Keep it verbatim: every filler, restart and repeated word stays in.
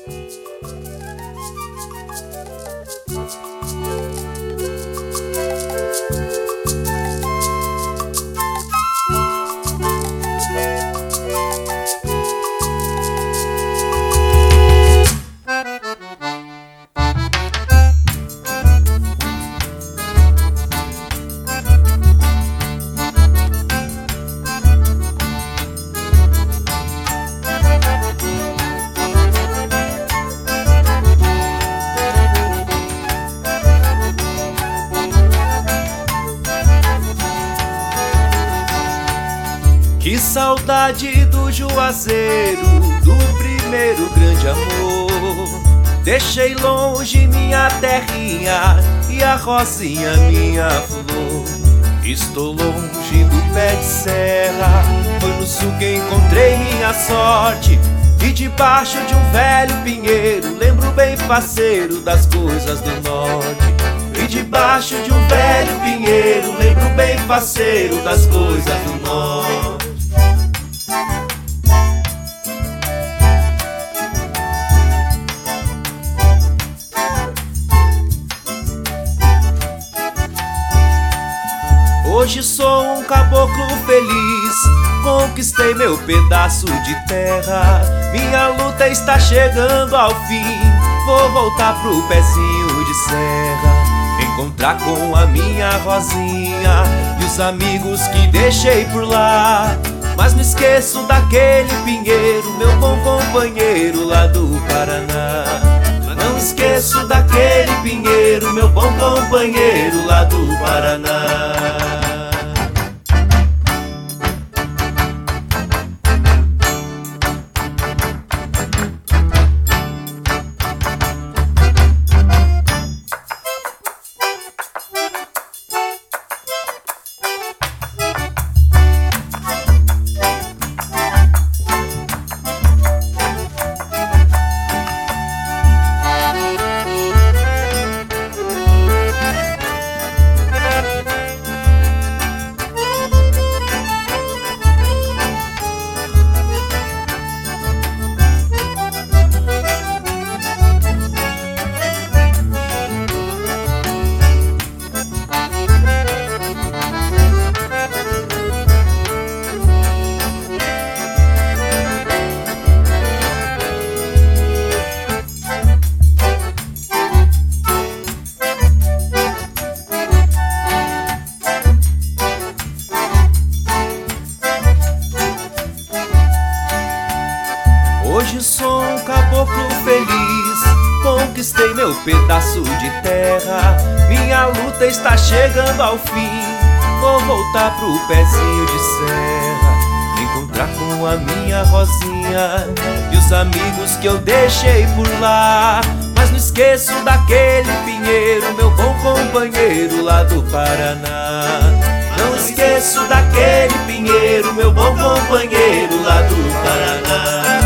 Que saudade do Juazeiro, do primeiro grande amor. Deixei longe minha terrinha e a rosinha minha flor. Estou longe do pé de serra, foi no sul que encontrei minha sorte. E debaixo de um velho pinheiro, lembro bem faceiro das coisas do norte. E debaixo de um velho pinheiro, lembro bem faceiro das coisas do norte. Hoje sou um caboclo feliz, conquistei meu pedaço de terra. Minha luta está chegando ao fim, vou voltar pro pezinho de serra. Encontrar com a minha rosinha e os amigos que deixei por lá. Mas não esqueço daquele pinheiro, meu bom companheiro lá do Paraná. Não esqueço daquele pinheiro, meu bom companheiro lá do Paraná. Hoje sou um caboclo feliz, conquistei meu pedaço de terra. Minha luta está chegando ao fim, vou voltar pro pezinho de serra. Encontrar com a minha rosinha e os amigos que eu deixei por lá. Mas não esqueço daquele pinheiro, meu bom companheiro lá do Paraná. Não esqueço daquele pinheiro, meu bom companheiro lá do Paraná.